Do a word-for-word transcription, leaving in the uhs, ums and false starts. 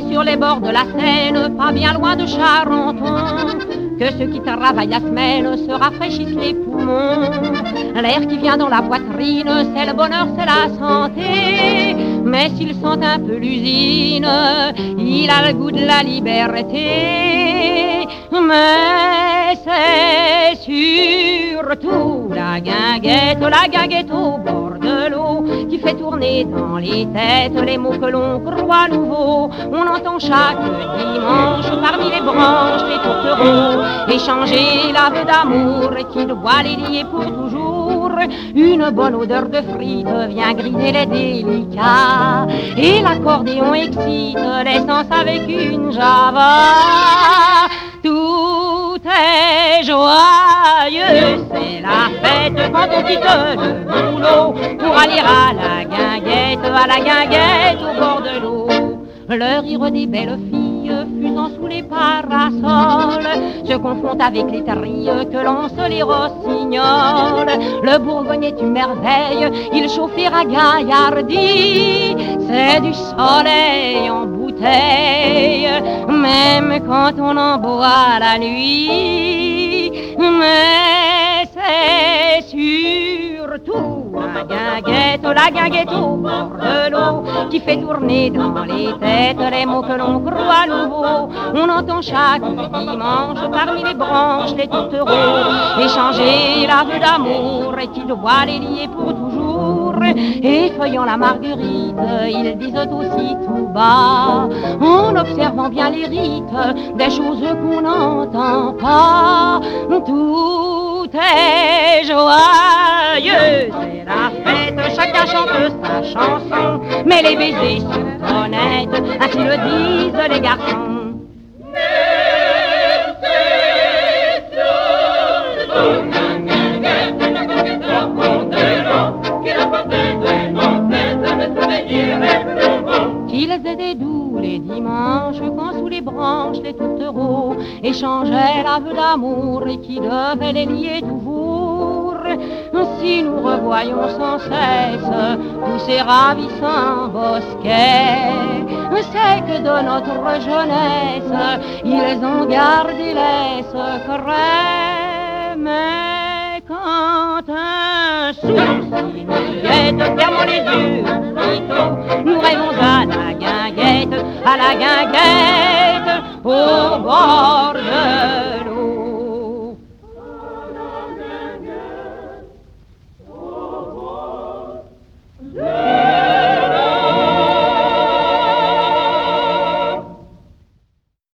sur les bords de la Seine, pas bien loin de Charenton, que ceux qui travaillent la semaine se rafraîchissent les poumons. L'air qui vient dans la poitrine, c'est le bonheur, c'est la santé. Mais s'il sent un peu l'usine, il a le goût de la liberté. Mais c'est surtout la guinguette, la guinguette au bord de l'eau, qui fait tourner dans les têtes les mots que l'on croit nouveaux. On entend chaque dimanche parmi les branches les tourtereaux échanger l'aveu d'amour qui doit les lier pour toujours. Une bonne odeur de frites vient griser les délicats, et l'accordéon excite les sens avec une java. Tout est joyeux, c'est la fête quand on quitte le boulot pour aller à la guinguette, à la guinguette au bord de l'eau. Le rire des belles filles fusant sous les parasols se confond avec les trilles que lancent les rossignols. Le Bourgogne est une merveille, il chauffe et ragaillardit, c'est du soleil en bouteille, même quand on en boit la nuit. Mais c'est surtout la guinguette, la guinguette au bord de l'eau, qui fait tourner dans les têtes les mots que l'on croit nouveaux. On entend chaque dimanche parmi les branches les tourtereaux échanger l'aveu d'amour et qui doit les lier pour toujours. Et feuillant la marguerite, ils disent aussi tout bas, en observant bien les rites des choses qu'on n'entend pas. Tout est joyeux, c'est la fête, chacun chante sa chanson, mais les baisers sont honnêtes, ainsi le disent les garçons. Qu'ils étaient doux les dimanches quand sous les branches les tourtereaux échangeaient l'aveu d'amour et qui devait les lier toujours. Si nous revoyons sans cesse tous ces ravissants bosquets, c'est que de notre jeunesse ils ont gardé les secrets. Mais quand un sourcil nous guette, fermons les yeux aussitôt, nous rêvons à la guinguette, à la guinguette au bord de